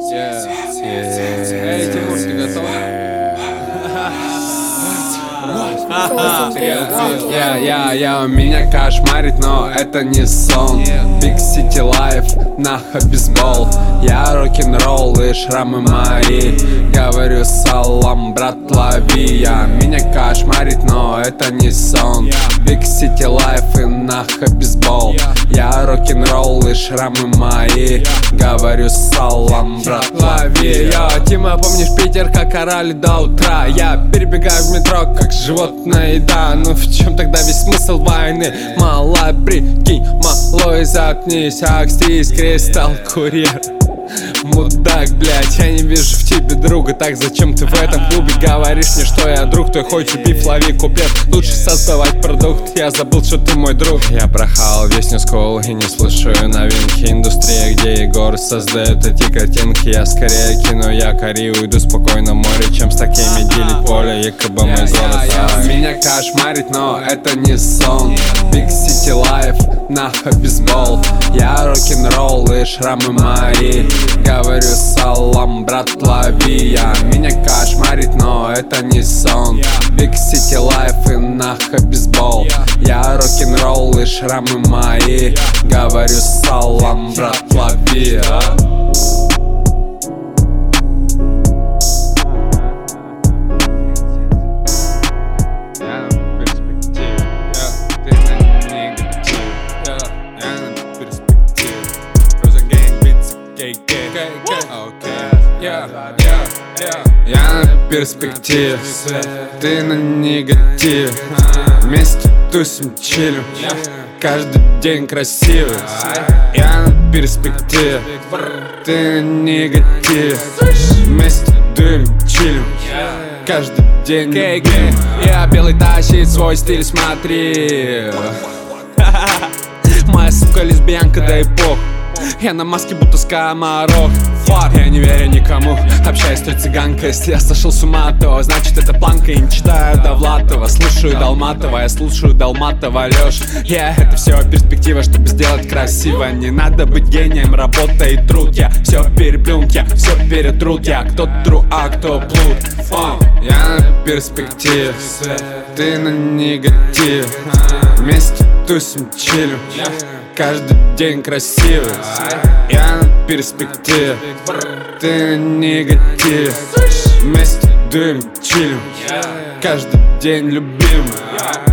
Эй, Тимур, ты готов? Меня кошмарит, но это не сон. Big City Life, нахо бейсбол. Я рок-н-ролл и шрамы мои. Говорю салам, брат, лови. Меня кошмарит, но это не сон. Big City Life и нахо бейсбол. Я рок-н-ролл и шрамы мои. Говорю салам, брат, лови. Тима, помнишь Питер, как орали до утра? Я перебегаю в метро, как животное, еда. Ну в чем тогда весь смысл войны? Малая, прикинь, малой, заткнись, акстись, кристалл, курьер. Мудак, блядь, я не вижу в тебе друга. Так зачем ты в этом клубе говоришь мне, что я друг? Ты хочешь биф, лови куплет. Лучше создавать продукт, я забыл, что ты мой друг. Я прохавал весь New School и не слушаю новинки. Индустрия, где Егор создает эти картинки. Я скорее кину якорь и уйду спокойно в море, чем с такими делить поле, якобы мой город. Меня кошмарит, но это не сон. Big City Life, нахо бейсбол. Я рок-н-ролл и шрамы мои. Говорю салам, брат, лови. Меня кошмарит, но это не сон. Big City Life и нахо бейсбол. Я рок-н-ролл и шрамы мои. Говорю салам, брат, лови. Я на перспективе, ты на негативе. Вместе тусим, чилим, каждый день красивый. Я на перспективе, ты на негативе. Вместе дуем, чилим, каждый день любим. Я белый тащит свой стиль, смотри. Моя сука лесбиянка, да и пох. Я на маске будто скоморох. Я не верю никому, общаюсь с той цыганкой. Если я сошел с ума, то значит это планка. Я не читаю Довлатова, слушаю Долматова. Я слушаю Долматова, Лёш. Это все перспектива, чтобы сделать красиво. Не надо быть гением, работа и труд. Я все переплюнут, я все перетрут. Я кто тру, а кто плут. Я на перспективе, ты на негативе. Вместе тусим, чилим, каждый день красивый. Я на перспективе, ты на негативе. Вместе дуем, чилим, каждый день любим.